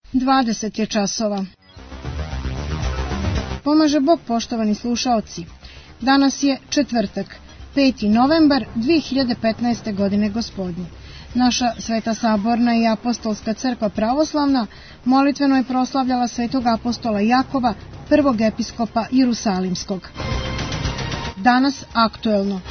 20 je časova. Pomaže Bog, poštovani slušaoci. Danas je četvrtak, 5. novembar 2015. godine gospodnje. Naša Sveta Saborna i Apostolska crkva pravoslavna molitveno je proslavljala svetog apostola Jakova, prvog episkopa Jerusalimskog. Danas aktuelno.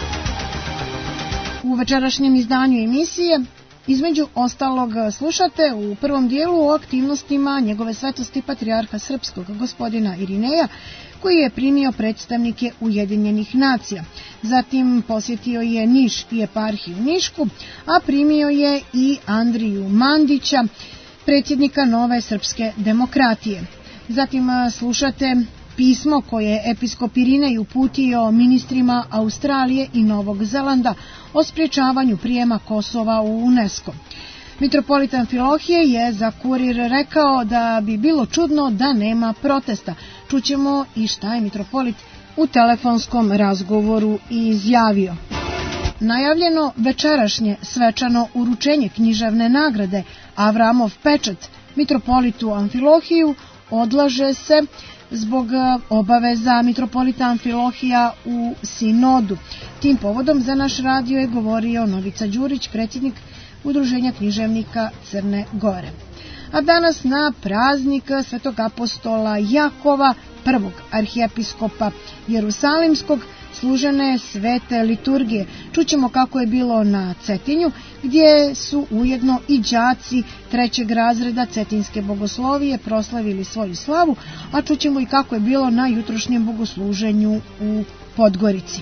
U večerašnjem izdanju emisije između ostalog slušate u prvom dijelu o aktivnostima njegove svetosti patrijarha srpskog gospodina Irineja, koji je primio predstavnike Ujedinjenih nacija. Zatim posjetio je Niš i eparhiju Nišku, a primio je i Andriju Mandića, predsjednika Nove srpske demokratije. Zatim slušate pismo koje je episkop Irinej uputio ministrima Australije i Novog Zelanda o sprječavanju prijema Kosova u UNESCO. Mitropolit Amfilohije je za Kurir rekao da bi bilo čudno da nema protesta. Čućemo i šta je mitropolit u telefonskom razgovoru izjavio. Najavljeno večerašnje svečano uručenje književne nagrade Avramov pečat mitropolitu Amfilohiju odlaže se zbog obaveza mitropolita Amfilohija u sinodu. Tim povodom za naš radio je govorio Novica Đurić, predsjednik Udruženja književnika Crne Gore. A danas na praznik svetog apostola Jakova, prvog arhijepiskopa Jerusalimskog, služene svete liturgije. Čućemo kako je bilo na Cetinju, gdje su ujedno i đaci trećeg razreda Cetinske bogoslovije proslavili svoju slavu, a čućemo i kako je bilo na jutrošnjem bogosluženju u Podgorici.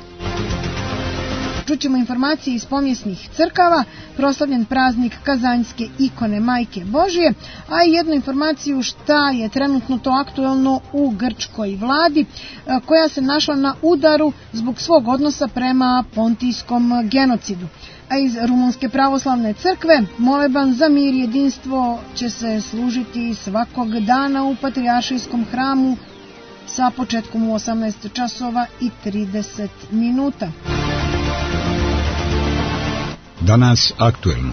Čućemo informacije iz pomjesnih crkava, proslavljen praznik Kazanjske ikone Majke Božije, a i jednu informaciju šta je trenutno to aktuelno u grčkoj vladi, koja se našla na udaru zbog svog odnosa prema pontijskom genocidu. A iz Rumunske pravoslavne crkve moleban za mir i jedinstvo će se služiti svakog dana u Patrijaršijskom hramu sa početkom u 18 časova i 30 minuta. Danas aktuelno.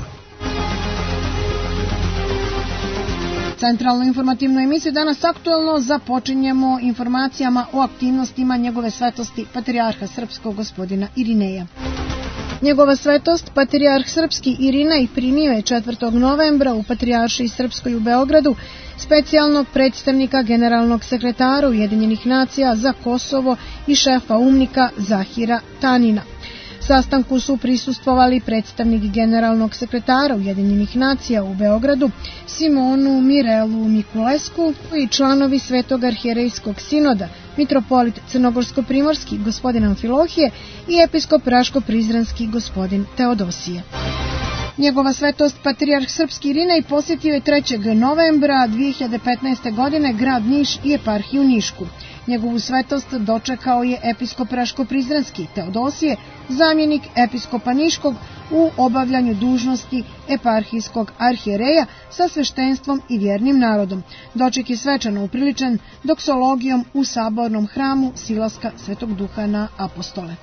Centralnu informativnu emisiju Danas aktuelno započinjemo informacijama o aktivnostima njegove svetosti patrijarha srpskog gospodina Irineja. Njegova svetost, patrijarh srpski Irinej, primio je 4. novembra u Patrijaršiji srpskoj u Beogradu specijalnog predstavnika generalnog sekretara Ujedinjenih nacija za Kosovo i šefa UNMIK-a Zahira Tanina. Sastanku su prisustvovali predstavnik generalnog sekretara Ujedinjenih nacija u Beogradu Simonu Mirelu Mikulesku i članovi Svetog arhijerejskog sinoda, mitropolit Crnogorsko-primorski gospodin Amfilohije i episkop Raško-Prizrenski gospodin Teodosije. Njegova svetost patrijarh srpski Irinej posjetio je 3. novembra 2015. godine grad Niš i eparhiju Nišku. Njegovu svetost dočekao je episkop Raško-Prizrenski Teodosije, zamjenik episkopa Niškog u obavljanju dužnosti eparhijskog arhijereja sa sveštenstvom i vjernim narodom. Doček je svečano upriličen doksologijom u sabornom hramu Silaska Svetog Duha na apostole.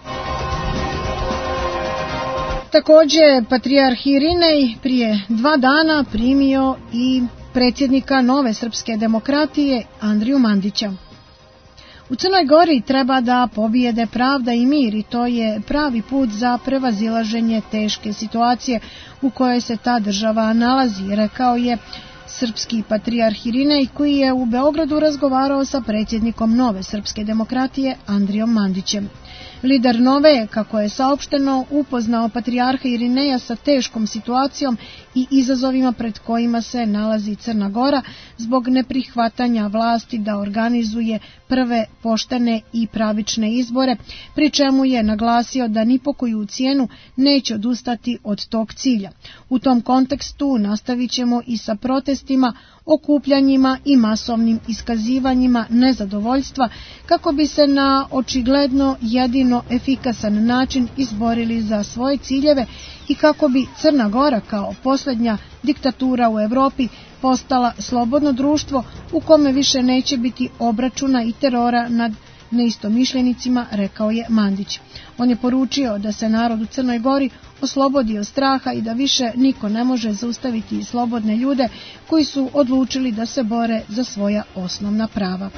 Također, patrijarh Irinej prije 2 dana primio i predsjednika Nove srpske demokratije Andriju Mandića. U Crnoj Gori treba da pobijede pravda i mir i to je pravi put za prevazilaženje teške situacije u kojoj se ta država nalazi, rekao je srpski patrijarh Irinej, koji je u Beogradu razgovarao sa predsjednikom Nove srpske demokratije Andrijom Mandićem. Lider Nove, kako je saopšteno, upoznao patrijarha Irineja sa teškom situacijom i izazovima pred kojima se nalazi Crna Gora zbog neprihvatanja vlasti da organizuje prve poštene i pravične izbore, pri čemu je naglasio da ni po koju cijenu neće odustati od tog cilja. U tom kontekstu nastavit ćemo i sa protestima, okupljanjima i masovnim iskazivanjima nezadovoljstva kako bi se na očigledno jedino efikasan način izborili za svoje ciljeve i kako bi Crna Gora kao posljednja diktatura u Europi postala slobodno društvo u kome više neće biti obračuna i terora nad neistomišljenicima, rekao je Mandić. On je poručio da se narod u Crnoj Gori oslobodi od straha i da više niko ne može zaustaviti slobodne ljude koji su odlučili da se bore za svoja osnovna prava.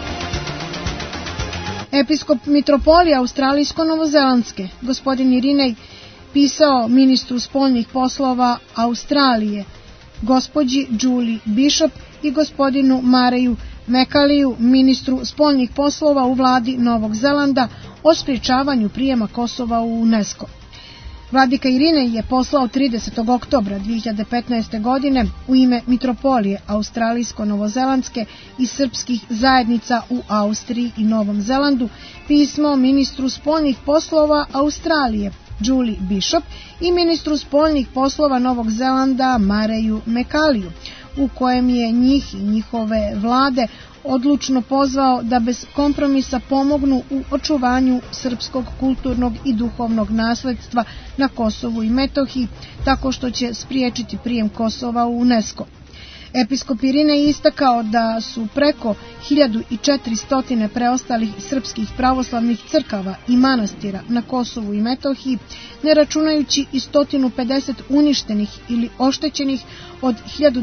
Episkop mitropolije australijsko-novozelandske, gospodin Irinej, pisao ministru spoljnih poslova Australije, gospođi Julie Bishop i gospodinu Mareju Mekaliju, ministru spoljnih poslova u vladi Novog Zelanda, o sprječavanju prijema Kosova u UNESCO. Vladika Irinej je poslao 30. oktobra 2015. godine u ime mitropolije australijsko-novozelandske i srpskih zajednica u Austriji i Novom Zelandu pismo ministru spoljnih poslova Australije Julie Bishop i ministru spoljnih poslova Novog Zelanda Mareju Mekaliju, u kojem je njih i njihove vlade odlučno pozvao da bez kompromisa pomognu u očuvanju srpskog kulturnog i duhovnog nasledstva na Kosovu i Metohiji, tako što će spriječiti prijem Kosova u UNESCO. Episkop Irinej je istakao da su preko 1400 preostalih srpskih pravoslavnih crkava i manastira na Kosovu i Metohiji, ne računajući i 150 uništenih ili oštećenih od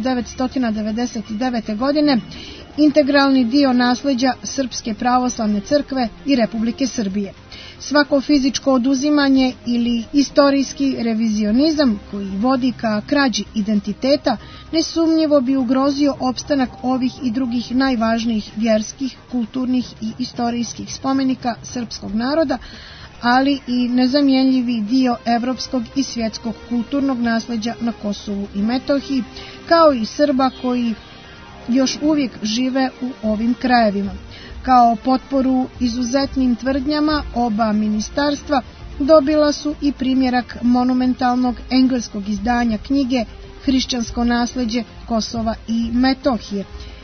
1999. godine, integralni dio nasleđa Srpske pravoslavne crkve i Republike Srbije. Svako fizičko oduzimanje ili istorijski revizionizam koji vodi ka krađi identiteta nesumnjivo bi ugrozio opstanak ovih i drugih najvažnijih vjerskih, kulturnih i istorijskih spomenika srpskog naroda, ali i nezamjenljivi dio evropskog i svjetskog kulturnog nasleđa na Kosovu i Metohiji, kao i Srba koji još uvijek žive u ovim krajevima. Kao potporu izuzetnim tvrdnjama oba ministarstva dobila su i primjerak monumentalnog engleskog izdanja knjige Hrišćansko nasleđe Kosova i Metohije,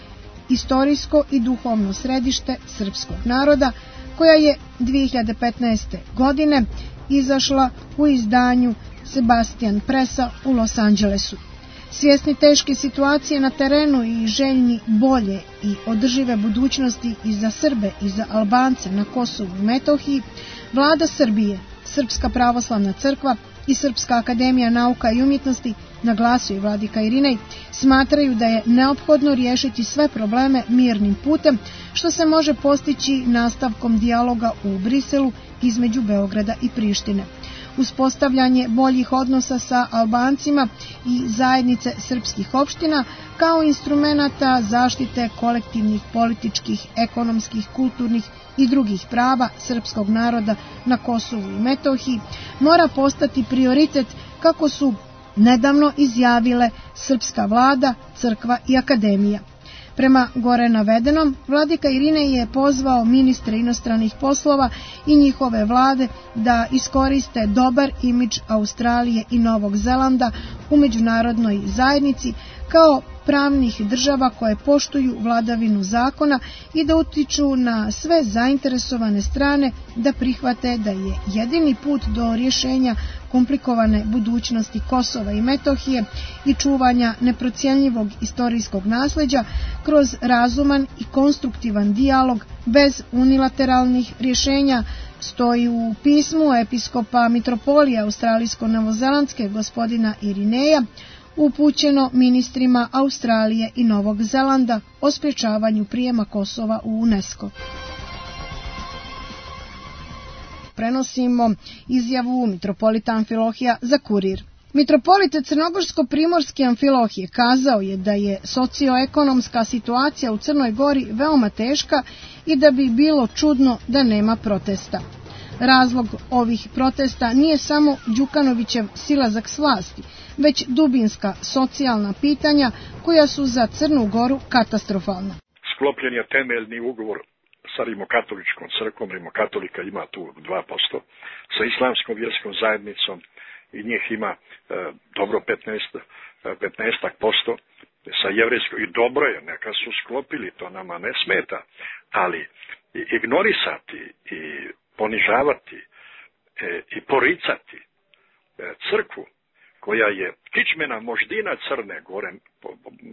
istorijsko i duhovno središte srpskog naroda, koja je 2015. godine izašla u izdanju Sebastian Pressa u Los Angelesu. Svjesni teške situacije na terenu i željni bolje i održive budućnosti i za Srbe i za Albance na Kosovu i Metohiji, vlada Srbije, Srpska pravoslavna crkva i Srpska akademija nauka i umjetnosti, naglasio je vladika Irinej, smatraju da je neophodno riješiti sve probleme mirnim putem, što se može postići nastavkom dijaloga u Briselu između Beograda i Prištine. Uspostavljanje boljih odnosa sa Albancima i zajednice srpskih opština kao instrumenata zaštite kolektivnih političkih, ekonomskih, kulturnih i drugih prava srpskog naroda na Kosovu i Metohiji mora postati prioritet, kako su nedavno izjavile srpska vlada, crkva i akademija. Prema gore navedenom, vladika Irinej je pozvao ministre inostranih poslova i njihove vlade da iskoriste dobar imidž Australije i Novog Zelanda u međunarodnoj zajednici kao pravnih država koje poštuju vladavinu zakona i da utiču na sve zainteresovane strane da prihvate da je jedini put do rješenja komplikovane budućnosti Kosova i Metohije i čuvanja neprocjenjivog istorijskog nasleđa kroz razuman i konstruktivan dijalog bez unilateralnih rješenja, stoji u pismu episkopa mitropolije australijsko-novozelandske gospodina Irineja, upućeno ministrima Australije i Novog Zelanda o sprječavanju prijema Kosova u UNESCO. Prenosimo izjavu mitropolita Amfilohija za Kurir. Mitropolit Crnogorsko-primorski Amfilohije kazao je da je socioekonomska situacija u Crnoj Gori veoma teška i da bi bilo čudno da nema protesta. Razlog ovih protesta nije samo Đukanovićev silazak s vlasti, već dubinska socijalna pitanja koja su za Crnu Goru katastrofalna. Sklopljen je temeljni ugovor sa rimokatoličkom crkvom, rimokatolika ima tu 2%, sa islamskom vjerskom zajednicom i njih ima dobro 15%, sa jevrejskom, i dobro je, neka su sklopili, to nama ne smeta, ali ignorisati i ponižavati i poricati crkvu koja je kičmena moždina Crne Gore,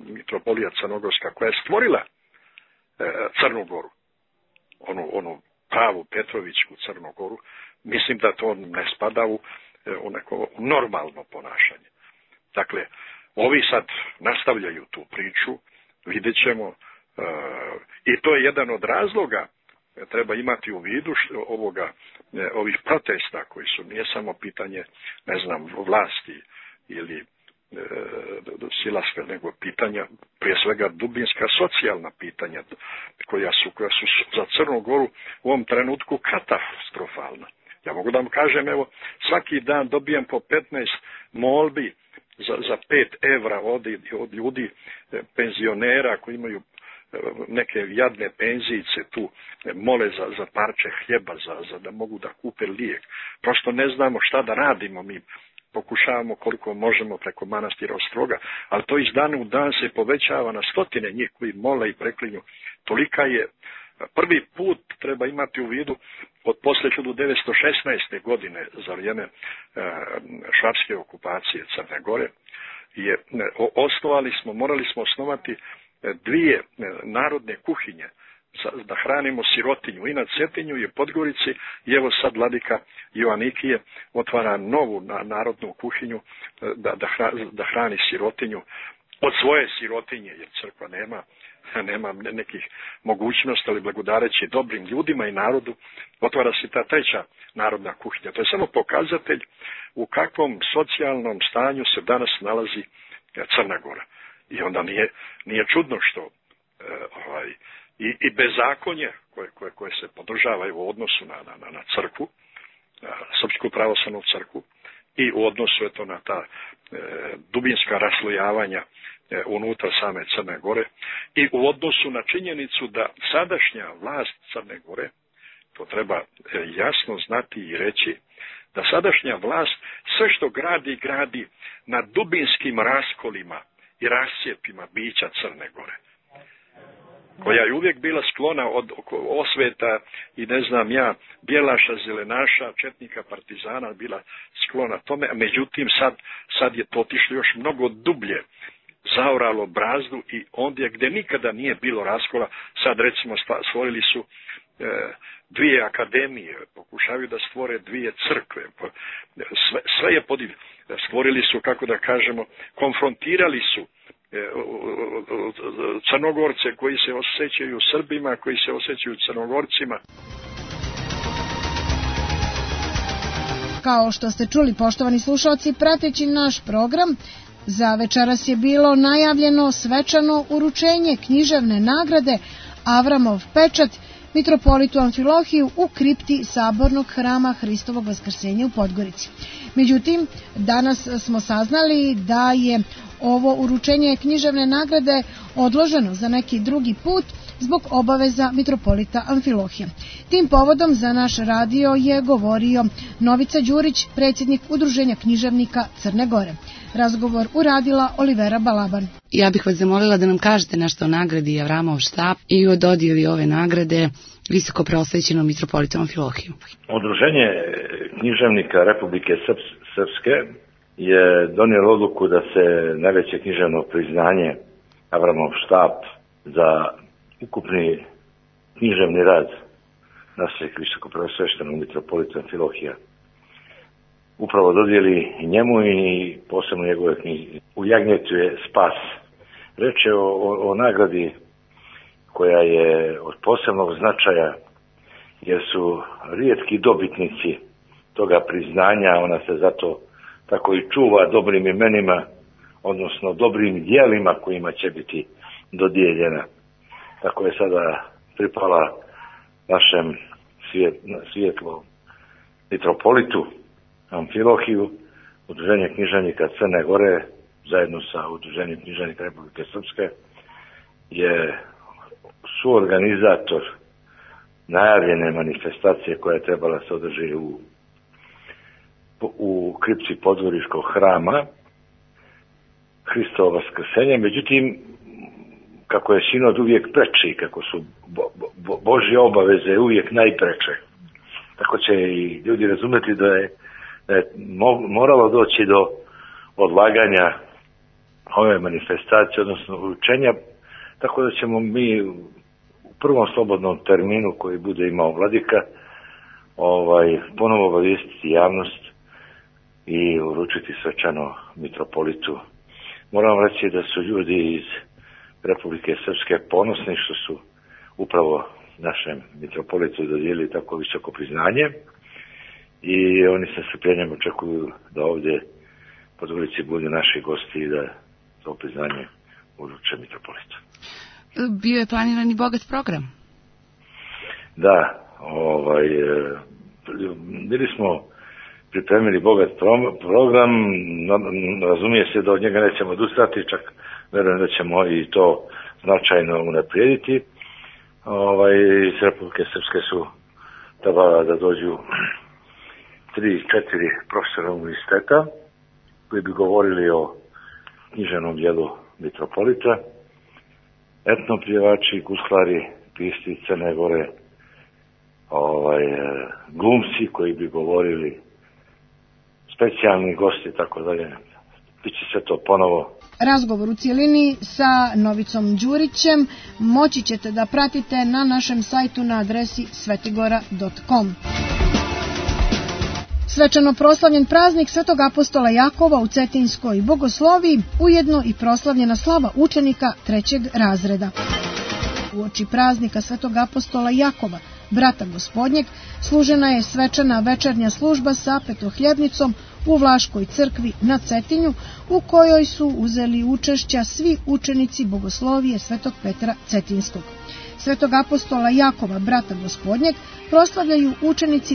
mitropolija Crnogorska, koja je stvorila Crnu Goru, onu pravu Petrovićku Crnogoru, mislim da to ne spada u neko normalno ponašanje. Dakle, ovi sad nastavljaju tu priču, vidjet ćemo, i to je jedan od razloga, treba imati u vidu ovih protesta koji su, nije samo pitanje, ne znam, vlasti ili silaska, nego pitanja, prije svega dubinska socijalna pitanja koja su za Crnu Goru u ovom trenutku katastrofalna. Ja mogu da vam kažem, evo, svaki dan dobijam po 15 molbi za 5 evra od ljudi, penzionera koji imaju neke jadne penzijice tu, mole za parče hljeba, za da mogu da kupe lijek. Prosto ne znamo šta da radimo, mi pokušavamo koliko možemo preko manastira Ostroga, ali to iz dana u dan se povećava na stotine njih koji mole i preklinju. Tolika je, prvi put treba imati u vidu od posle 1916. godine za vrijeme švapske okupacije Crne Gore, morali smo osnovati 2 narodne kuhinje da hranimo sirotinju i na Cetinju i u Podgorici, i evo sad vladika Joanikije otvara novu narodnu kuhinju da hrani sirotinju od svoje sirotinje, jer crkva nema nekih mogućnosti, ali blagodareći dobrim ljudima i narodu otvara se ta 3. narodna kuhinja. To je samo pokazatelj u kakvom socijalnom stanju se danas nalazi Crna Gora. I onda nije čudno što i bezakonje koje se podržavaju u odnosu na crkvu, Srpsku pravoslavnu crkvu, i u odnosu na ta dubinska raslojavanja unutar same Crne Gore, i u odnosu na činjenicu da sadašnja vlast Crne Gore, to treba jasno znati i reći, da sadašnja vlast sve što gradi na dubinskim raskolima i rascijepima bića Crne Gore, koja je uvijek bila sklona od osveta i ne znam ja, bjelaša, zelenaša, četnika, partizana, bila sklona tome, a međutim sad je to otišlo još mnogo dublje, zaoralo brazdu, i ondje gdje nikada nije bilo raskola, sad recimo stvorili su 2 akademije, pokušavaju da stvore 2 crkve, sve je stvorili su, kako da kažemo, konfrontirali su Crnogorce koji se osjećaju Srbima, koji se osjećaju Crnogorcima. Kao što ste čuli, poštovani slušalci, prateći naš program, za večeras je bilo najavljeno svečano uručenje književne nagrade Avramov pečat mitropolitu Amfilohiju u kripti Sabornog hrama Hristovog Vaskrsenja u Podgorici. Međutim, danas smo saznali da je ovo uručenje književne nagrade odloženo za neki drugi put zbog obaveza mitropolita Amfilohija. Tim povodom za naš radio je govorio Novica Đurić, predsjednik Udruženja književnika Crne Gore. Razgovor uradila Olivera Balaban. Ja bih vas zamolila da nam kažete nešto o nagradi Avramov štab i o dodjeli ove nagrade visoko preosvećenom mitropolitu Amfilohiju. Udruženje književnika Republike Srpske je donijelo odluku da se najveće književno priznanje Avramov štab za ukupni književni rad našeg visoko preosveštenog mitropolita Amfilohija upravo dodijeli njemu i posebno njegove knjige. U Jagnjetu je Spas. Reč je o nagradi koja je od posebnog značaja, jer su rijetki dobitnici toga priznanja. Ona se zato tako i čuva dobrim imenima, odnosno dobrim dijelima kojima će biti dodijeljena. Tako je sada pripala našem svijetlom mitropolitu Amfilohiju. Udruženje književnika Crne Gore zajedno sa Udruženjem književnika Republike Srpske je suorganizator najavljene manifestacije koja je trebala se održati u kripti Podgoričkog hrama Hristovo Vaskrsenje. Međutim, kako je sinod uvijek preči, kako su Božje obaveze uvijek najpreče, tako će i ljudi razumjeti da je moralo doći do odlaganja ove manifestacije, odnosno uručenja, tako da ćemo mi u prvom slobodnom terminu koji bude imao vladika, ponovo obavijestiti javnost i uručiti svečano mitropolitu. Moram reći da su ljudi iz Republike Srpske ponosni što su upravo našem mitropolitu dodijelili tako visoko priznanje i oni sa strpljenjem očekuju da ovdje pod ulici budu naši gosti i da to priznanje uruče mitropolitu. Bio je planiran i bogat program? Da, bili smo pripremili bogat program, razumije se da od njega nećemo odustati, čak verujem da ćemo i to značajno unaprijediti. Iz Republike Srpske su trebala da dođu 3-4 profesora univerziteta koji bi govorili o književnom dijelu mitropolita, etnopjevači, gusklari, pisci Crne Gore, glumci koji bi govorili, specijalni gosti i tako dalje. Biće sve to ponovo. Razgovor u cijelini sa Novicom Đurićem moći ćete da pratite na našem sajtu na adresi svetigora.com. Svečano proslavljen praznik Svetog apostola Jakova u Cetinskoj Bogosloviji, ujedno i proslavljena slava učenika 3. razreda. Uoči praznika Svetog apostola Jakova, brata Gospodnjeg, služena je svečana večernja služba sa petohljebnicom u Vlaškoj crkvi na Cetinju, u kojoj su uzeli učešća svi učenici Bogoslovije Svetog Petra Cetinskog. Svetog apostola Jakova, brata Gospodnjeg, proslavljaju učenici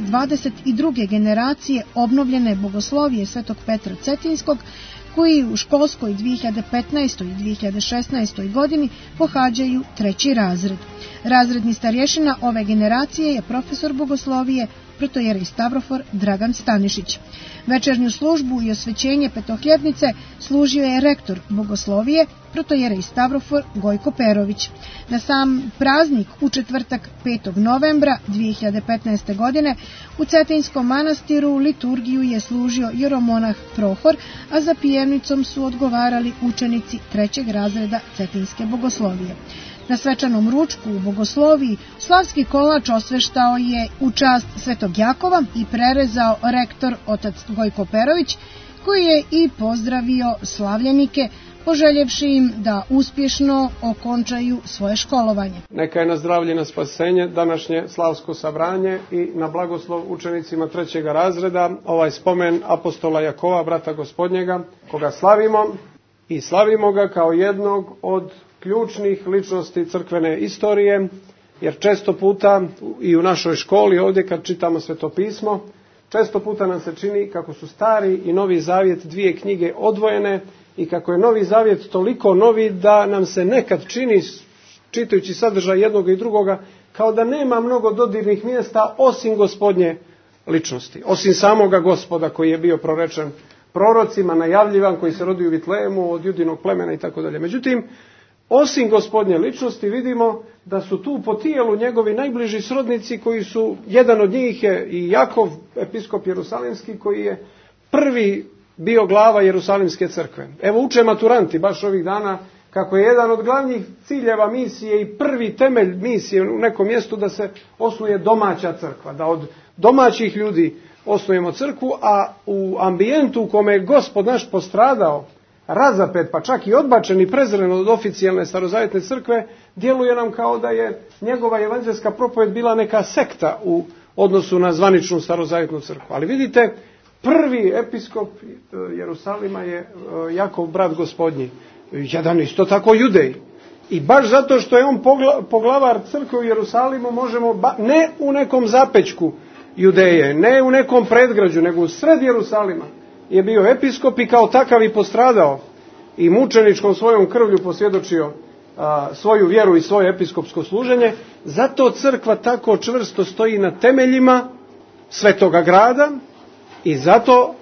22. generacije obnovljene Bogoslovije Svetog Petra Cetinskog, koji u školskoj 2015. i 2016. godini pohađaju 3. razred. Razredni starješina ove generacije je profesor Bogoslovije, protojerej Stavrofor Dragan Stanišić. Večernju službu i osvećenje petohljebnice služio je rektor Bogoslovije, protojerej Stavrofor Gojko Perović. Na sam praznik u četvrtak 5. novembra 2015. godine u Cetinskom manastiru liturgiju je služio jeromonah Prohor, a za pjevnicom su odgovarali učenici 3. razreda Cetinske Bogoslovije. Na svečanom ručku u Bogosloviji slavski kolač osveštao je u čast Svetog Jakova i prerezao rektor otac Gojko Perović, koji je i pozdravio slavljenike, poželjevši im da uspješno okončaju svoje školovanje. Neka je na zdravlje, na spasenje današnje slavsko sabranje i na blagoslov učenicima 3. razreda ovaj spomen apostola Jakova, brata Gospodnjega, koga slavimo i slavimo ga kao jednog od ključnih ličnosti crkvene istorije, jer često puta i u našoj školi ovdje kad čitamo Svetopismo, često puta nam se čini kako su Stari i Novi Zavjet dvije knjige odvojene i kako je Novi Zavjet toliko novi da nam se nekad čini, čitajući sadržaj jednog i drugoga, kao da nema mnogo dodirnih mjesta osim Gospodnje ličnosti, osim samoga Gospoda koji je bio prorečen prorocima, najavljivan, koji se rodio u Vitlejemu od judinog plemena i tako dalje. Međutim, osim Gospodnje ličnosti vidimo da su tu po tijelu njegovi najbliži srodnici koji su, jedan od njih je i Jakov, episkop Jerusalimski, koji je prvi bio glava Jerusalimske crkve. Evo uče maturanti baš ovih dana kako je jedan od glavnih ciljeva misije i prvi temelj misije u nekom mjestu da se osnuje domaća crkva, da od domaćih ljudi osnujemo crkvu, a u ambijentu u kome je Gospod naš postradao, razapet, pa čak i odbačen i prezren od oficijalne starozavjetne crkve, djeluje nam kao da je njegova evanđelska propoved bila neka sekta u odnosu na zvaničnu starozavjetnu crkvu. Ali vidite, prvi episkop Jerusalima je Jakov, brat Gospodnji, jedan isto tako Judej. I baš zato što je on poglavar crkve u Jerusalimu, možemo, ne u nekom zapećku Judeje, ne u nekom predgrađu, nego u sred Jerusalima je bio episkop i kao takav i postradao i mučeničkom svojom krvlju posvjedočio svoju vjeru i svoje episkopsko služenje. Zato crkva tako čvrsto stoji na temeljima svetoga grada i zato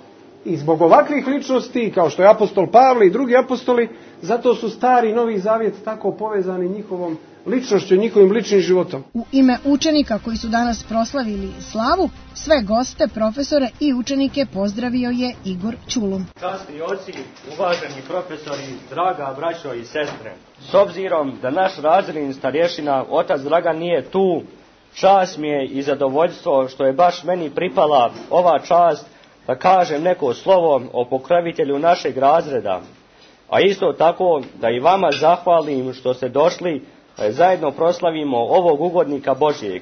I zbog ovakvih ličnosti, kao što je apostol Pavle i drugi apostoli, zato su Stari i Novi Zavjet tako povezani njihovom ličnošću, njihovim ličnim životom. U ime učenika koji su danas proslavili slavu, sve goste, profesore i učenike pozdravio je Igor Ćulum. Časni oci, uvaženi profesori, draga braćo i sestre, s obzirom da naš razredni starješina, otac Dragan, nije tu, čast mi je i zadovoljstvo što je baš meni pripala ova čast da kažem neko slovo o pokrovitelju našeg razreda, a isto tako da i vama zahvalim što ste došli da zajedno proslavimo ovog ugodnika Božjeg.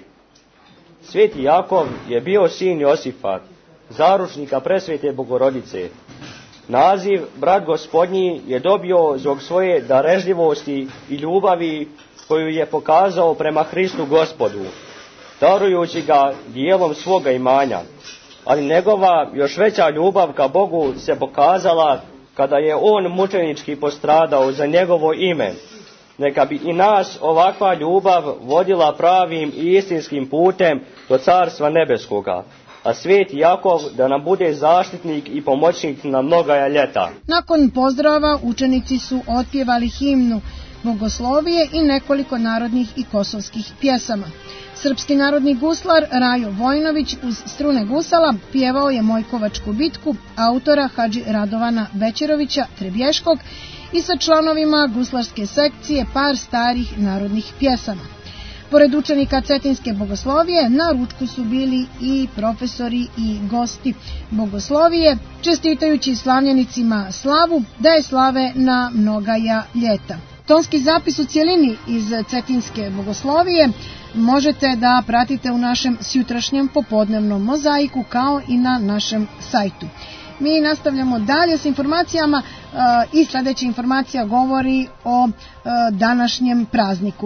Sveti Jakov je bio sin Josifa, zaručnika presvete Bogorodice. Naziv brat Gospodnji je dobio zbog svoje darežljivosti i ljubavi koju je pokazao prema Hristu Gospodu, darujući ga dijelom svoga imanja. Ali njegova još veća ljubav ka Bogu se pokazala kada je on mučenički postradao za njegovo ime. Neka bi i nas ovakva ljubav vodila pravim i istinskim putem do Carstva nebeskoga, a sveti Jakov da nam bude zaštitnik i pomoćnik na mnoga ljeta. Nakon pozdrava učenici su otpjevali himnu Bogoslovije i nekoliko narodnih i kosovskih pjesama. Srpski narodni guslar Rajo Vojnović uz strune gusala pjevao je Mojkovačku bitku autora Hadži Radovana Bećerovića Trebješkog i sa članovima guslarske sekcije par starih narodnih pjesama. Pored učenika Cetinske bogoslovije, na ručku su bili i profesori i gosti bogoslovije, čestitajući slavljenicima slavu da je slave na mnogaja ljeta. Tonski zapis u cjelini iz Cetinske bogoslovije možete da pratite u našem sjutrašnjem popodnevnom mozaiku kao i na našem sajtu. Mi nastavljamo dalje s informacijama i sljedeća informacija govori o današnjem prazniku.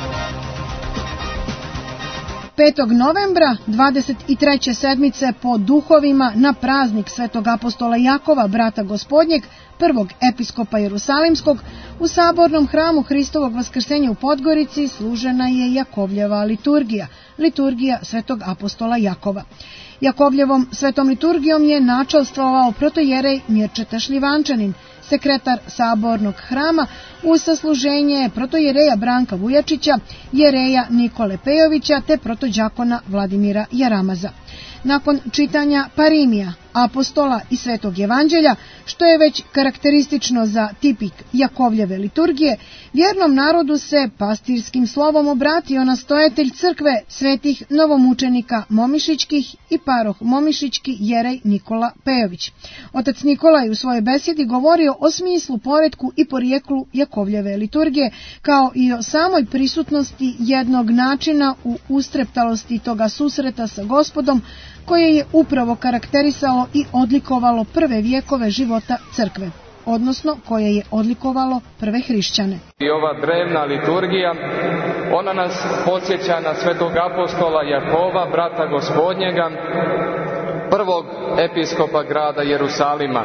5. novembra 23. sedmice po duhovima na praznik Svetog apostola Jakova, brata Gospodnjeg, prvog episkopa Jerusalimskog, u sabornom hramu Hristovog vaskrsenja u Podgorici služena je Jakovljeva liturgija, liturgija Svetog apostola Jakova. Jakovljevom svetom liturgijom je načalstvovao protojerej Mirčeta Šljivančanin, sekretar sabornog hrama, uz sasluženje protojereja Branka Vujačića, jereja Nikole Pejovića te protođakona Vladimira Jaramaza. Nakon čitanja parimija, apostola i svetog evanđelja, što je već karakteristično za tipik Jakovljeve liturgije, vjernom narodu se pastirskim slovom obratio nastojatelj crkve svetih novomučenika Momišićkih i paroh Momišićki jerej Nikola Pejović. Otac Nikola je u svojoj besjedi govorio o smislu, poretku i porijeklu Jakovljeve liturgije, kao i o samoj prisutnosti jednog načina u ustreptalosti toga susreta sa Gospodom, koje je upravo karakterisalo i odlikovalo prve vijekove života crkve, odnosno koje je odlikovalo prve hrišćane. I ova drevna liturgija, ona nas podsjeća na svetog apostola Jakova, brata Gospodnjega, prvog episkopa grada Jerusalima.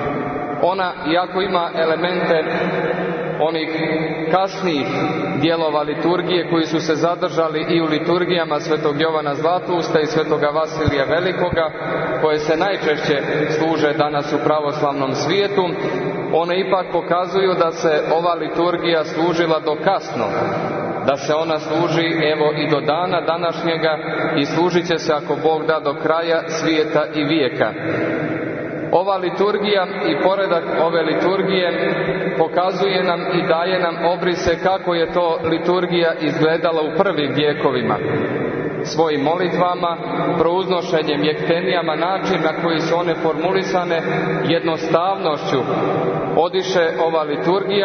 Ona, iako ima elemente onih kasnijih dijelova liturgije koji su se zadržali i u liturgijama svetog Jovana Zlatusta i svetoga Vasilija Velikoga, koje se najčešće služe danas u pravoslavnom svijetu, one ipak pokazuju da se ova liturgija služila do kasno, da se ona služi evo i do dana današnjega i služit će se ako Bog da do kraja svijeta i vijeka. Ova liturgija i poredak ove liturgije pokazuje nam i daje nam obrise kako je to liturgija izgledala u prvim vjekovima. Svojim molitvama, prouznošenjem, jektenijama, način na koji su one formulisane, jednostavnošću odiše ova liturgija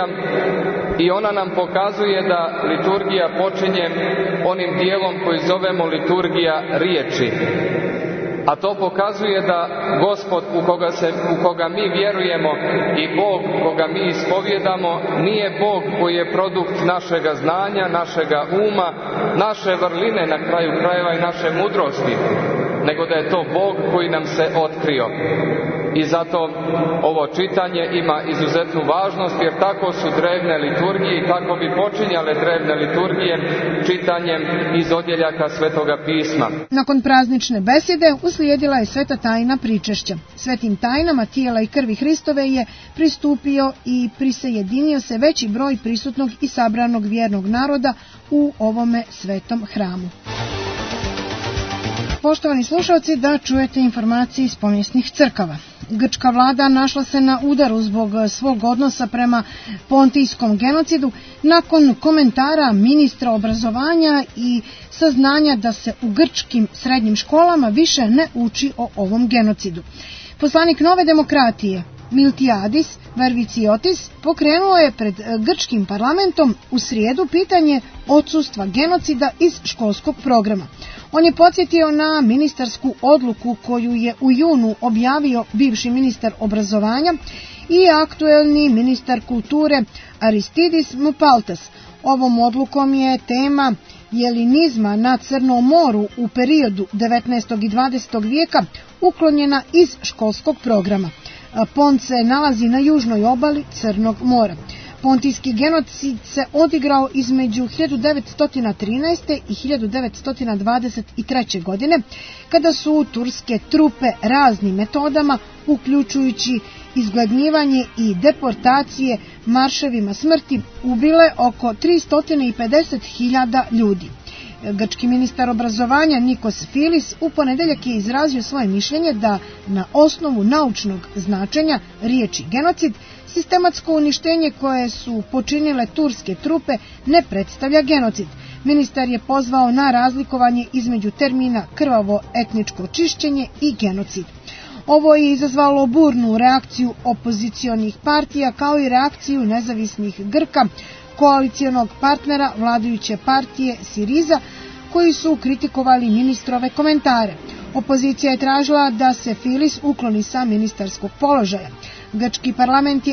i ona nam pokazuje da liturgija počinje onim dijelom koji zovemo liturgija riječi. A to pokazuje da Gospod u koga mi vjerujemo i Bog koga mi ispovjedamo nije Bog koji je produkt našega znanja, našega uma, naše vrline na kraju krajeva i naše mudrosti, nego da je to Bog koji nam se otkrio. I zato ovo čitanje ima izuzetnu važnost, jer tako su drevne liturgije i tako bi počinjale drevne liturgije čitanjem iz odjeljaka Svetoga pisma. Nakon praznične besjede uslijedila je sveta tajna pričešća. Svetim tajnama tijela i krvi Hristove je pristupio i prisajedinio se veći broj prisutnog i sabranog vjernog naroda u ovome svetom hramu. Poštovani slušalci, da čujete informacije iz povijesnih crkava. Grčka vlada našla se na udaru zbog svog odnosa prema pontijskom genocidu nakon komentara ministra obrazovanja i saznanja da se u grčkim srednjim školama više ne uči o ovom genocidu. Poslanik Nove demokratije Miltiadis Verviciotis pokrenuo je pred grčkim parlamentom u srijedu pitanje odsustva genocida iz školskog programa. On je podsjetio na ministarsku odluku koju je u junu objavio bivši ministar obrazovanja i aktuelni ministar kulture Aristidis Mopaltas. Ovom odlukom je tema jelinizma na Crnom moru u periodu 19. i 20. vijeka uklonjena iz školskog programa. Pont se nalazi na južnoj obali Crnog mora. Pontijski genocid se odigrao između 1913. i 1923. godine, kada su turske trupe raznim metodama, uključujući izgladnjivanje i deportacije marševima smrti, ubile oko 350.000 ljudi. Grčki ministar obrazovanja Nikos Filis u ponedjeljak je izrazio svoje mišljenje da na osnovu naučnog značenja riječi genocid sistematsko uništenje koje su počinile turske trupe ne predstavlja genocid. Ministar je pozvao na razlikovanje između termina krvavo etničko čišćenje i genocid. Ovo je izazvalo burnu reakciju opozicionih partija kao i reakciju nezavisnih Grka, koalicionog partnera vladajuće partije Siriza, koji su kritikovali ministrove komentare. Opozicija je tražila da se Filis ukloni sa ministarskog položaja. Grčki parlament je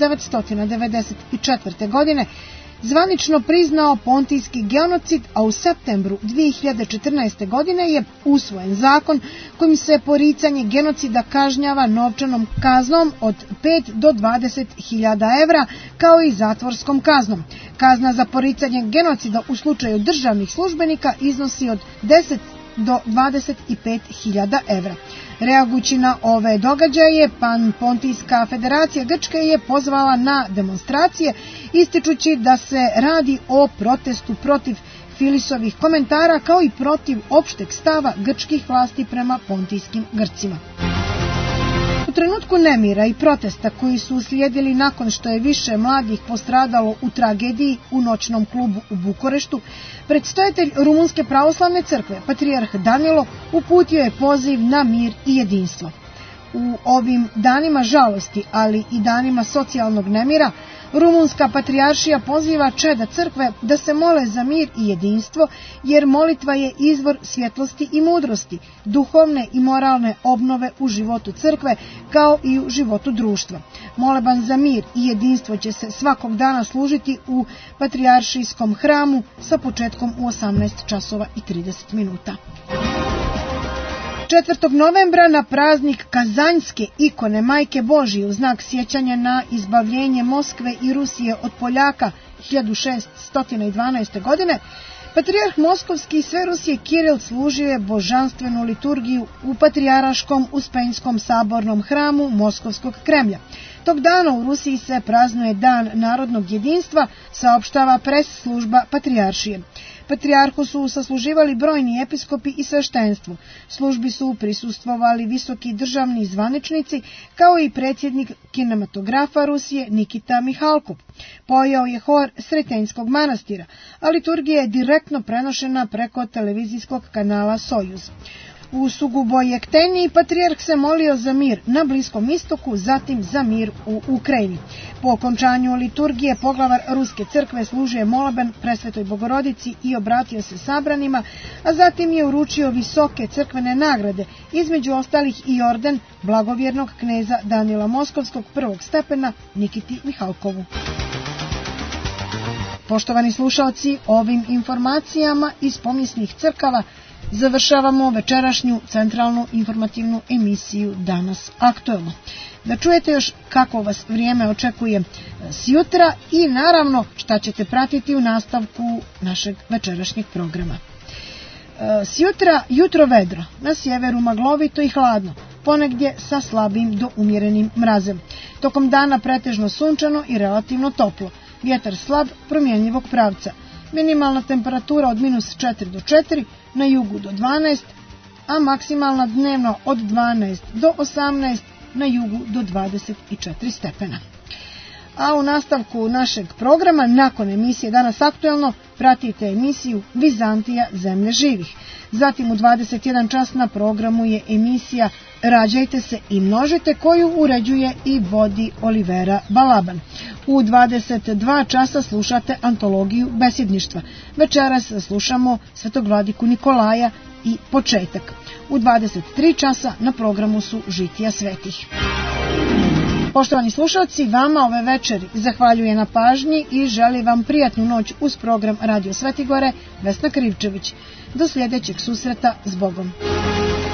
1994. godine zvanično priznao pontijski genocid, a u septembru 2014. godine je usvojen zakon kojim se poricanje genocida kažnjava novčanom kaznom od 5 do 20.000 evra, kao i zatvorskom kaznom. Kazna za poricanje genocida u slučaju državnih službenika iznosi od 10 do 25.000 evra. Reagujući na ove događaje, Pan-Pontijska federacija Grčke je pozvala na demonstracije, ističući da se radi o protestu protiv Filisovih komentara kao i protiv opšteg stava grčkih vlasti prema pontijskim Grcima. U trenutku nemira i protesta koji su uslijedili nakon što je više mladih postradalo u tragediji u noćnom klubu u Bukureštu, predstojatelj Rumunske pravoslavne crkve, patrijarh Danilo, uputio je poziv na mir i jedinstvo. U ovim danima žalosti, ali i danima socijalnog nemira, Rumunska patrijaršija poziva čeda crkve da se mole za mir i jedinstvo, jer molitva je izvor svjetlosti i mudrosti, duhovne i moralne obnove u životu crkve kao i u životu društva. Moleban za mir i jedinstvo će se svakog dana služiti u patrijaršijskom hramu sa početkom u 18:30. 4. novembra na praznik Kazanjske ikone Majke Božije u znak sjećanja na izbavljenje Moskve i Rusije od Poljaka 1612. godine, patrijarh Moskovski i sve Rusije Kiril služio je božanstvenu liturgiju u Patrijaraškom Uspenjskom sabornom hramu Moskovskog Kremlja. Tog dana u Rusiji se praznuje Dan narodnog jedinstva, saopštava pres služba patrijaršije. Patrijarhu su sasluživali brojni episkopi i sveštenstvo. Službi su prisustvovali visoki državni zvaničnici, kao i predsjednik kinematografa Rusije Nikita Mihalkov. Pojeo je hor Sretenjskog manastira, a liturgija je direktno prenošena preko televizijskog kanala Sojuz. U Suguboj Ekteniji patrijarh se molio za mir na Bliskom istoku, zatim za mir u Ukrajini. Po okončanju liturgije poglavar Ruske crkve služio je moleben Presvetoj Bogorodici i obratio se sabranima, a zatim je uručio visoke crkvene nagrade, između ostalih i orden blagovjernog kneza Danila Moskovskog prvog stepena Nikiti Mihalkovu. Poštovani slušalci, ovim informacijama iz povijesnih crkava završavamo večerašnju centralnu informativnu emisiju Danas aktuelno. Da čujete još kako vas vrijeme očekuje sjutra i naravno šta ćete pratiti u nastavku našeg večerašnjeg programa. Sjutra jutro vedro, na sjeveru maglovito i hladno, ponegdje sa slabim do umjerenim mrazem. Tokom dana pretežno sunčano i relativno toplo, vjetar slab promjenjivog pravca. Minimalna temperatura od -4 do 4, na jugu do 12, a maksimalna dnevno od 12 do 18, na jugu do 24 stepena. A u nastavku našeg programa, nakon emisije Danas aktuelno, pratite emisiju Vizantija zemlje živih. Zatim u 21 čas na programu je emisija Rađajte se i množite, koju uređuje i vodi Olivera Balaban. U 22 časa slušate antologiju besjedništva. Večeras slušamo Svetog vladiku Nikolaja i početak. U 23 časa na programu su Žitija svetih. Poštovani slušalci, vama ove večeri zahvaljuje na pažnji i želi vam prijatnu noć uz program Radio Svetigore Vesna Krivčević. Do sljedećeg susreta, s Bogom.